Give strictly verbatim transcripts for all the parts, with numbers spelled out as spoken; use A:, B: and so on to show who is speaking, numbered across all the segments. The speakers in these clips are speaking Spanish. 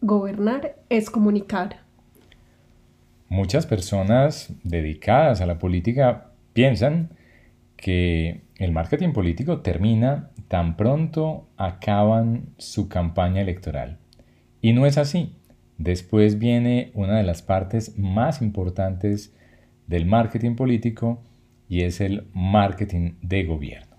A: Gobernar es comunicar.
B: Muchas personas dedicadas a la política piensan que el marketing político termina tan pronto acaban su campaña electoral. Y no es así. Después viene una de las partes más importantes del marketing político y es el marketing de gobierno.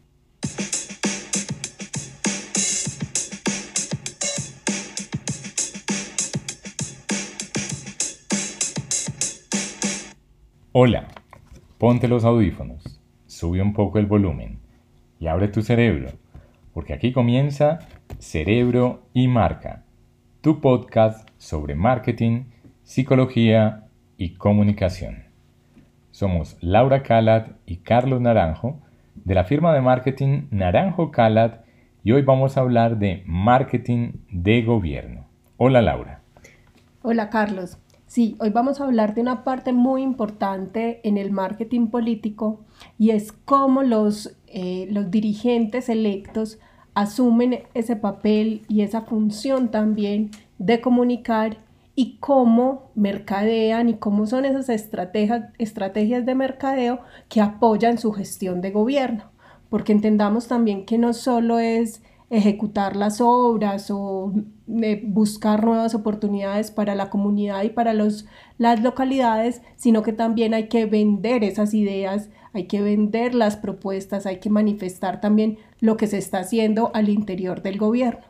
B: Hola, ponte los audífonos, sube un poco el volumen y abre tu cerebro, porque aquí comienza Cerebro y Marca, tu podcast sobre marketing, psicología y comunicación. Somos Laura Calat y Carlos Naranjo de la firma de marketing Naranjo Calat y hoy vamos a hablar de marketing de gobierno. Hola Laura.
A: Hola Carlos. Sí, hoy vamos a hablar de una parte muy importante en el marketing político y es cómo los, eh, los dirigentes electos asumen ese papel y esa función también de comunicar y cómo mercadean y cómo son esas estrategias, estrategias de mercadeo que apoyan su gestión de gobierno. Porque entendamos también que no solo es ejecutar las obras o eh, buscar nuevas oportunidades para la comunidad y para los, las localidades, sino que también hay que vender esas ideas, hay que vender las propuestas, hay que manifestar también lo que se está haciendo al interior del gobierno.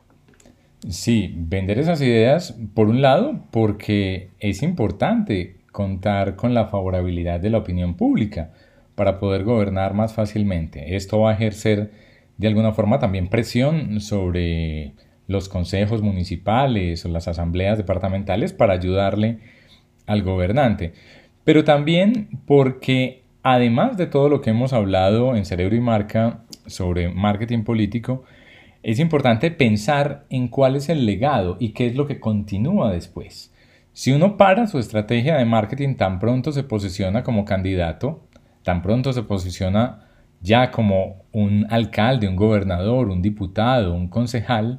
B: Sí, vender esas ideas, por un lado, porque es importante contar con la favorabilidad de la opinión pública para poder gobernar más fácilmente. Esto va a ejercer de alguna forma también presión sobre los consejos municipales o las asambleas departamentales para ayudarle al gobernante. Pero también porque además de todo lo que hemos hablado en Cerebro y Marca sobre marketing político, es importante pensar en cuál es el legado y qué es lo que continúa después. Si uno para su estrategia de marketing tan pronto se posiciona como candidato, tan pronto se posiciona ya como un alcalde, un gobernador, un diputado, un concejal,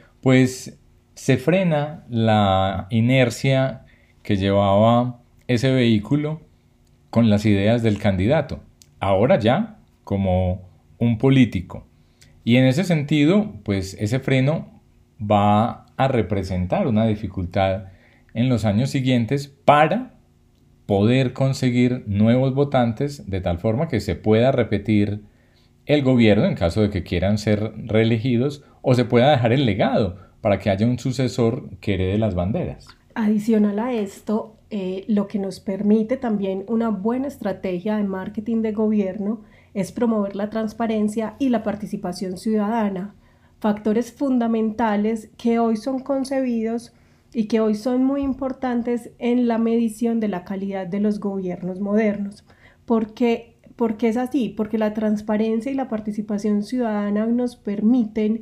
B: pues se frena la inercia que llevaba ese vehículo con las ideas del candidato. Ahora ya como un político. Y en ese sentido, pues ese freno va a representar una dificultad en los años siguientes para poder conseguir nuevos votantes de tal forma que se pueda repetir el gobierno en caso de que quieran ser reelegidos o se pueda dejar el legado para que haya un sucesor que herede las banderas.
A: Adicional a esto, eh, lo que nos permite también una buena estrategia de marketing de gobierno es promover la transparencia y la participación ciudadana, factores fundamentales que hoy son concebidos y que hoy son muy importantes en la medición de la calidad de los gobiernos modernos. Porque, porque es así, porque la transparencia y la participación ciudadana nos permiten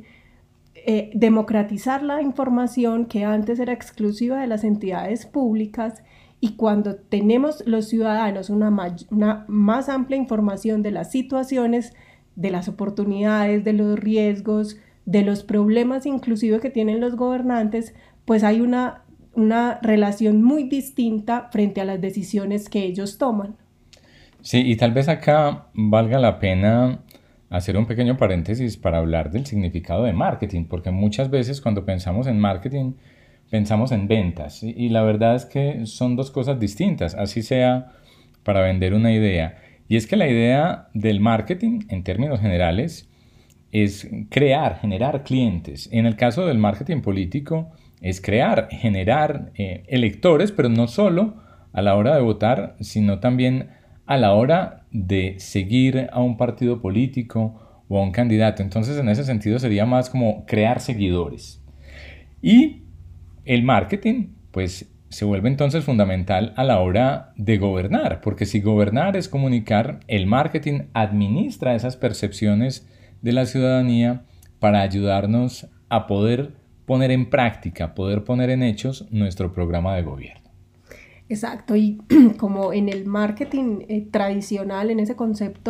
A: eh, democratizar la información que antes era exclusiva de las entidades públicas, y cuando tenemos los ciudadanos una, una más amplia información de las situaciones, de las oportunidades, de los riesgos, de los problemas inclusive que tienen los gobernantes, pues hay una, una relación muy distinta frente a las decisiones que ellos toman.
B: Sí, y tal vez acá valga la pena hacer un pequeño paréntesis para hablar del significado de marketing, porque muchas veces cuando pensamos en marketing pensamos en ventas y, y la verdad es que son dos cosas distintas, así sea para vender una idea. Y es que la idea del marketing en términos generales es crear, generar clientes. En el caso del marketing político es crear, generar eh, electores, pero no solo a la hora de votar, sino también a la hora de seguir a un partido político o a un candidato. Entonces, en ese sentido sería más como crear seguidores. Y el marketing, pues, se vuelve entonces fundamental a la hora de gobernar, porque si gobernar es comunicar, el marketing administra esas percepciones de la ciudadanía para ayudarnos a poder poner en práctica, poder poner en hechos nuestro programa de gobierno.
A: Exacto, y como en el marketing eh, tradicional, en ese concepto que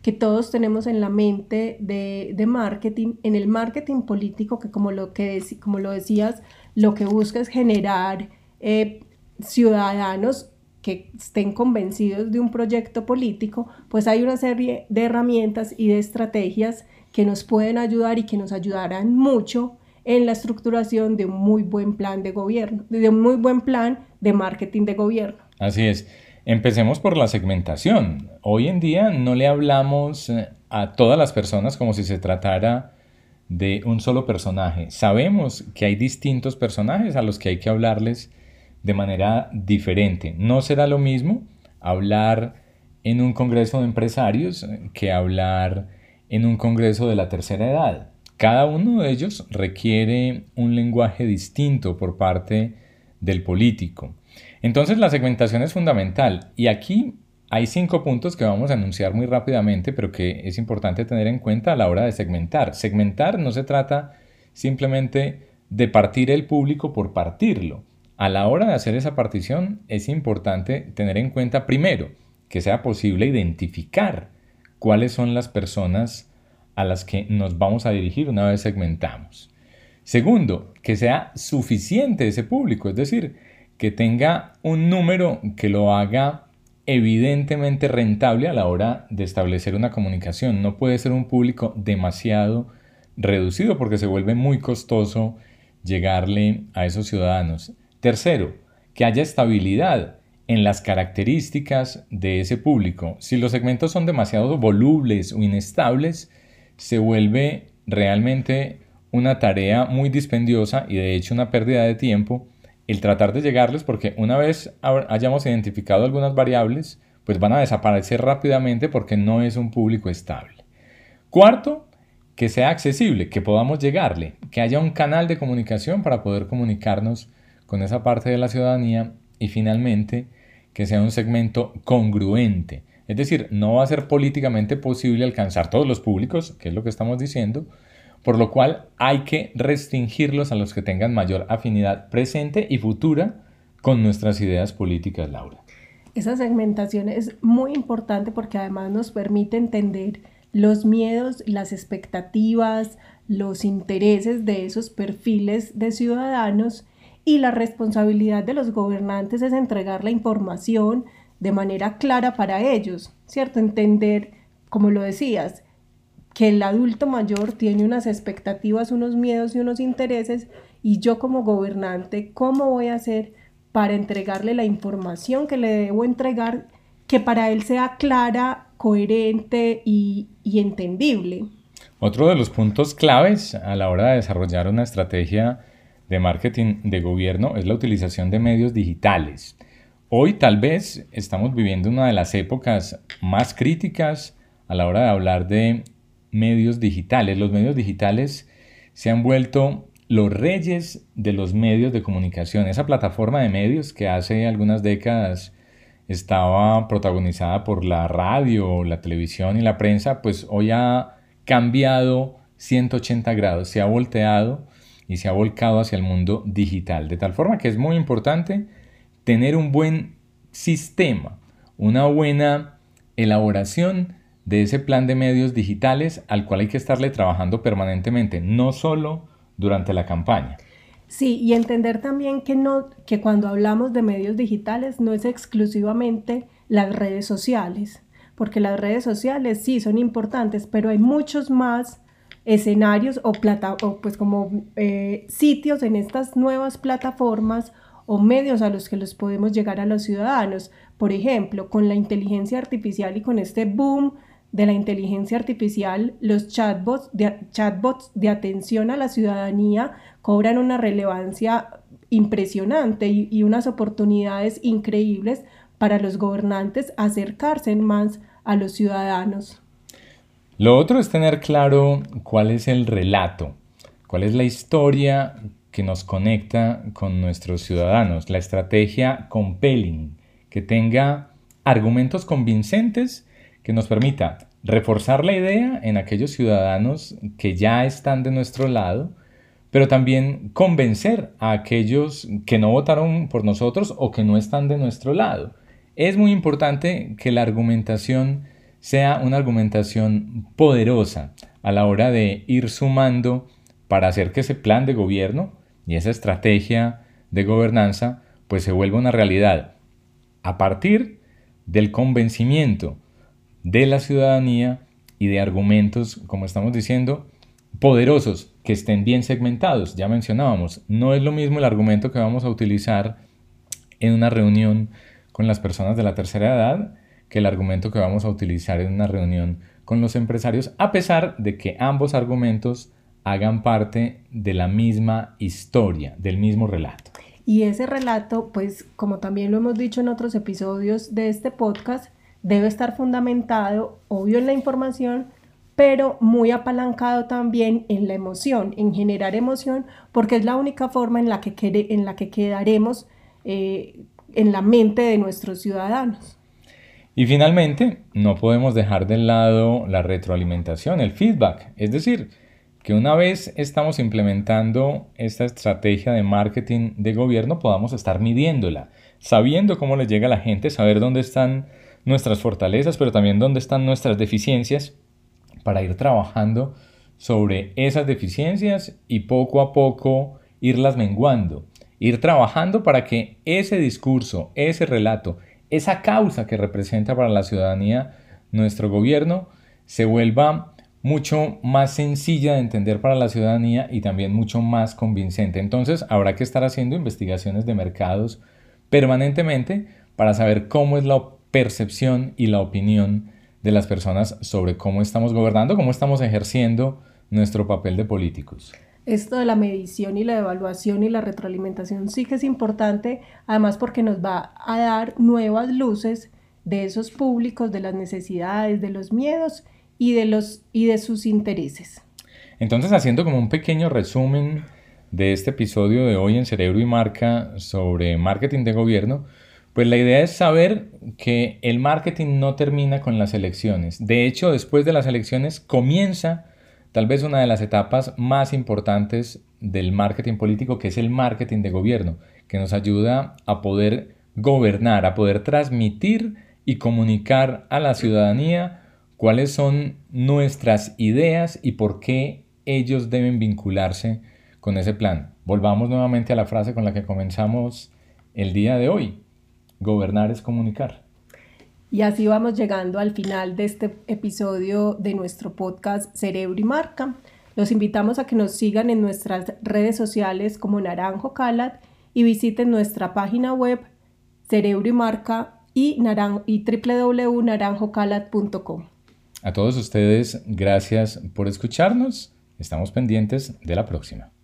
A: que todos tenemos en la mente de, de marketing, en el marketing político, que como lo, que dec- como lo decías, lo que busca es generar eh, ciudadanos que estén convencidos de un proyecto político, pues hay una serie de herramientas y de estrategias que nos pueden ayudar y que nos ayudarán mucho en la estructuración de un muy buen plan de gobierno, de un muy buen plan de marketing de gobierno.
B: Así es. Empecemos por la segmentación. Hoy en día no le hablamos eh, a todas las personas como si se tratara de un solo personaje. Sabemos que hay distintos personajes a los que hay que hablarles de manera diferente. No será lo mismo hablar en un congreso de empresarios que hablar en un congreso de la tercera edad. Cada uno de ellos requiere un lenguaje distinto por parte del político. Entonces la segmentación es fundamental y aquí hay cinco puntos que vamos a enunciar muy rápidamente, pero que es importante tener en cuenta a la hora de segmentar. Segmentar no se trata simplemente de partir el público por partirlo. A la hora de hacer esa partición es importante tener en cuenta primero que sea posible identificar cuáles son las personas a las que nos vamos a dirigir una vez segmentamos. Segundo, que sea suficiente ese público, es decir, que tenga un número que lo haga evidentemente rentable a la hora de establecer una comunicación. No puede ser un público demasiado reducido porque se vuelve muy costoso llegarle a esos ciudadanos. Tercero, que haya estabilidad en las características de ese público. Si los segmentos son demasiado volubles o inestables, se vuelve realmente una tarea muy dispendiosa y de hecho una pérdida de tiempo el tratar de llegarles, porque una vez hayamos identificado algunas variables, pues van a desaparecer rápidamente porque no es un público estable. Cuarto, que sea accesible, que podamos llegarle, que haya un canal de comunicación para poder comunicarnos con esa parte de la ciudadanía y finalmente que sea un segmento congruente. Es decir, no va a ser políticamente posible alcanzar todos los públicos, que es lo que estamos diciendo, por lo cual hay que restringirlos a los que tengan mayor afinidad presente y futura con nuestras ideas políticas, Laura.
A: Esa segmentación es muy importante porque además nos permite entender los miedos, las expectativas, los intereses de esos perfiles de ciudadanos, y la responsabilidad de los gobernantes es entregar la información de manera clara para ellos, ¿cierto? Entender, como lo decías, que el adulto mayor tiene unas expectativas, unos miedos y unos intereses, y yo como gobernante, ¿cómo voy a hacer para entregarle la información que le debo entregar, que para él sea clara, coherente y, y entendible?
B: Otro de los puntos claves a la hora de desarrollar una estrategia de marketing de gobierno es la utilización de medios digitales. Hoy tal vez estamos viviendo una de las épocas más críticas a la hora de hablar de medios digitales. Los medios digitales se han vuelto los reyes de los medios de comunicación. Esa plataforma de medios que hace algunas décadas estaba protagonizada por la radio, la televisión y la prensa, pues hoy ha cambiado ciento ochenta grados, se ha volteado y se ha volcado hacia el mundo digital. De tal forma que es muy importante tener un buen sistema, una buena elaboración de ese plan de medios digitales al cual hay que estarle trabajando permanentemente, no solo durante la campaña.
A: Sí, y entender también que, no, que cuando hablamos de medios digitales no es exclusivamente las redes sociales, porque las redes sociales sí son importantes, pero hay muchos más escenarios o, plata, o pues como eh, sitios en estas nuevas plataformas o medios a los que los podemos llegar a los ciudadanos. Por ejemplo, con la inteligencia artificial y con este boom de la inteligencia artificial, los chatbots de, chatbots de atención a la ciudadanía cobran una relevancia impresionante y, y unas oportunidades increíbles para los gobernantes acercarse más a los ciudadanos.
B: Lo otro es tener claro cuál es el relato, cuál es la historia que nos conecta con nuestros ciudadanos, la estrategia compelling, que tenga argumentos convincentes que nos permita reforzar la idea en aquellos ciudadanos que ya están de nuestro lado, pero también convencer a aquellos que no votaron por nosotros o que no están de nuestro lado. Es muy importante que la argumentación sea una argumentación poderosa a la hora de ir sumando para hacer que ese plan de gobierno y esa estrategia de gobernanza pues se vuelva una realidad a partir del convencimiento de la ciudadanía y de argumentos, como estamos diciendo, poderosos, que estén bien segmentados. Ya mencionábamos, no es lo mismo el argumento que vamos a utilizar en una reunión con las personas de la tercera edad que el argumento que vamos a utilizar en una reunión con los empresarios, a pesar de que ambos argumentos hagan parte de la misma historia, del mismo relato.
A: Y ese relato, pues como también lo hemos dicho en otros episodios de este podcast, debe estar fundamentado, obvio, en la información, pero muy apalancado también en la emoción, en generar emoción, porque es la única forma en la que, quede, en la que quedaremos eh, en la mente de nuestros ciudadanos.
B: Y finalmente, no podemos dejar de lado la retroalimentación, el feedback, es decir, que una vez estamos implementando esta estrategia de marketing de gobierno, podamos estar midiéndola, sabiendo cómo le llega a la gente, saber dónde están nuestras fortalezas, pero también dónde están nuestras deficiencias, para ir trabajando sobre esas deficiencias y poco a poco irlas menguando, ir trabajando para que ese discurso, ese relato, esa causa que representa para la ciudadanía nuestro gobierno se vuelva mucho más sencilla de entender para la ciudadanía y también mucho más convincente. Entonces habrá que estar haciendo investigaciones de mercados permanentemente para saber cómo es la percepción y la opinión de las personas sobre cómo estamos gobernando, cómo estamos ejerciendo nuestro papel de políticos.
A: Esto de la medición y la evaluación y la retroalimentación sí que es importante, además porque nos va a dar nuevas luces de esos públicos, de las necesidades, de los miedos y de, los, y de sus intereses.
B: Entonces, haciendo como un pequeño resumen de este episodio de hoy en Cerebro y Marca sobre marketing de gobierno, pues la idea es saber que el marketing no termina con las elecciones. De hecho, después de las elecciones comienza tal vez una de las etapas más importantes del marketing político, que es el marketing de gobierno, que nos ayuda a poder gobernar, a poder transmitir y comunicar a la ciudadanía cuáles son nuestras ideas y por qué ellos deben vincularse con ese plan. Volvamos nuevamente a la frase con la que comenzamos el día de hoy. Gobernar es comunicar.
A: Y así vamos llegando al final de este episodio de nuestro podcast Cerebro y Marca. Los invitamos a que nos sigan en nuestras redes sociales como Naranjo Calat y visiten nuestra página web Cerebro y Marca y, naran- y doble u doble u doble u punto naranjo calat punto com.
B: A todos ustedes, gracias por escucharnos. Estamos pendientes de la próxima.